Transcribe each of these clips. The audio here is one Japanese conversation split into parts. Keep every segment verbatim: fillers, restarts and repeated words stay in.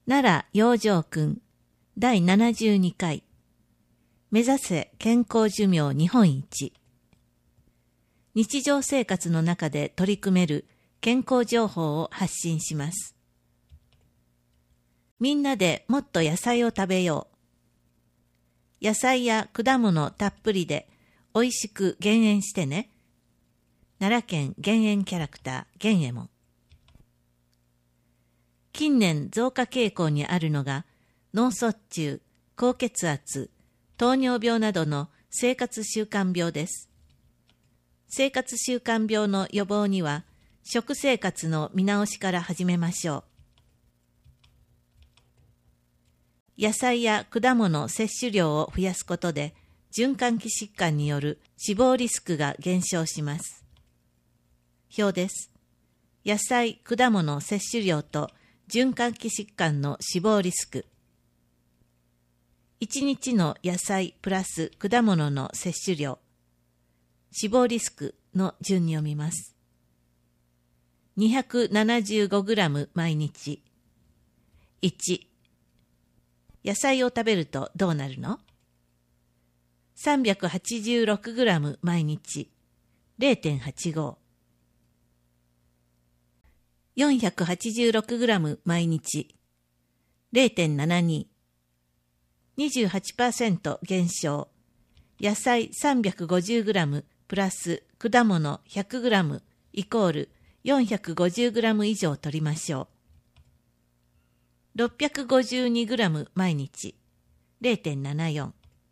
奈良養生訓だいななじゅうにかい目指せ健康寿命日本一。日常生活の中で取り組める健康情報を発信します。みんなでもっと野菜を食べよう。野菜や果物たっぷりでおいしく減塩してね。奈良県減塩キャラクター減右衛門。近年増加傾向にあるのが脳卒中、高血圧、糖尿病などの生活習慣病です。生活習慣病の予防には食生活の見直しから始めましょう。野菜や果物摂取量を増やすことで循環器疾患による死亡リスクが減少します。表です。野菜・果物摂取量と循環器疾患の死亡リスク。いちにちの野菜プラス果物の摂取量。死亡リスクの順に読みます。にひゃくななじゅうごグラム 毎日。いち、野菜を食べるとどうなるの？ さんびゃくはちじゅうろくグラム 毎日。れいてんはちご。よんひゃくはちじゅうろくグラム 毎日。れいてんななに。にじゅうはちパーセント 減少。野菜 さんびゃくごじゅうグラム プラス果物 ひゃくグラム イコール よんひゃくごじゅうグラム 以上取りましょう。ろっぴゃくごじゅうにグラム 毎日。れいてんななよん。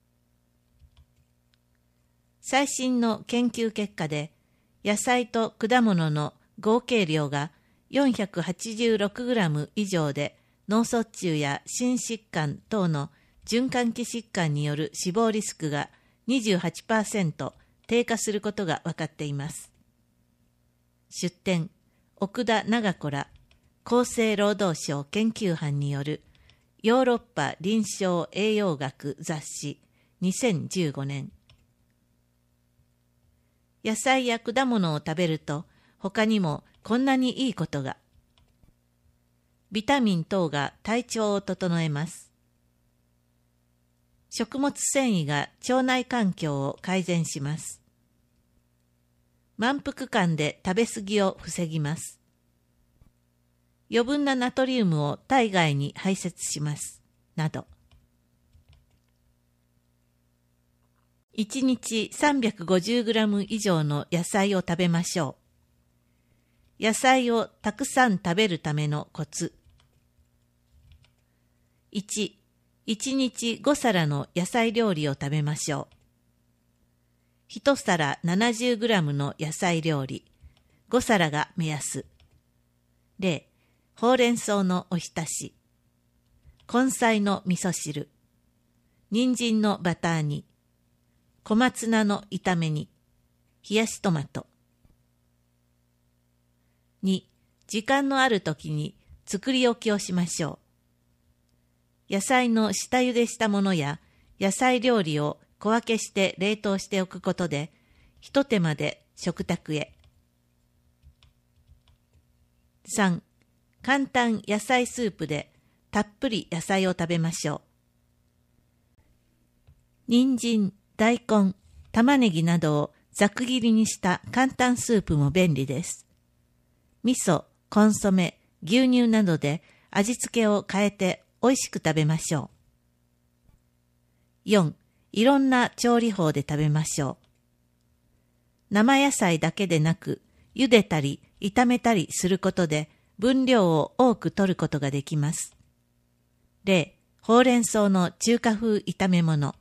最新の研究結果で野菜と果物の合計量がよんひゃくはちじゅうろくグラム 以上で脳卒中や心疾患等の循環器疾患による死亡リスクが にじゅうはちパーセント 低下することが分かっています。出典、奥田長子ら厚生労働省研究班によるヨーロッパ臨床栄養学雑誌にせんじゅうごねん。野菜や果物を食べると他にもこんなにいいことが。ビタミン等が体調を整えます。食物繊維が腸内環境を改善します。満腹感で食べ過ぎを防ぎます。余分なナトリウムを体外に排泄します。など。いちにち さんびゃくごじゅうグラム 以上の野菜を食べましょう。野菜をたくさん食べるためのコツ。いち、いちにちごさらの野菜料理を食べましょう。いちさら ななじゅうグラム の野菜料理、ごさらが目安。例、ほうれん草のおひたし、根菜の味噌汁、人参のバター煮、小松菜の炒め煮、冷やしトマト。に、時間のあるときに作り置きをしましょう。野菜の下茹でしたものや野菜料理を小分けして冷凍しておくことで、ひと手間で食卓へ。さん、簡単野菜スープでたっぷり野菜を食べましょう。人参、大根、玉ねぎなどをざく切りにした簡単スープも便利です。味噌、コンソメ、牛乳などで味付けを変えておいしく食べましょう。よん、いろんな調理法で食べましょう。生野菜だけでなく、茹でたり炒めたりすることで分量を多く取ることができます。例、ほうれん草の中華風炒め物。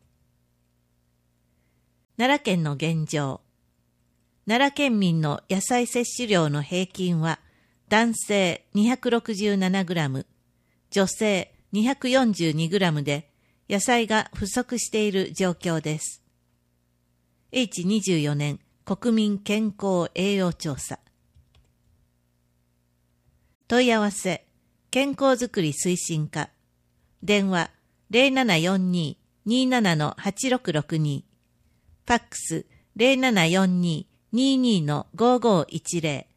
奈良県の現状。奈良県民の野菜摂取量の平均は男性 にひゃくろくじゅうななグラム、女性 にひゃくよんじゅうにグラム で野菜が不足している状況です。エイチにじゅうよねん国民健康栄養調査。問い合わせ、健康づくり推進課。電話 ゼロななよんに にーなな はちろくろくに。ファックス ゼロななよんに にーにー ごーごーいちゼロ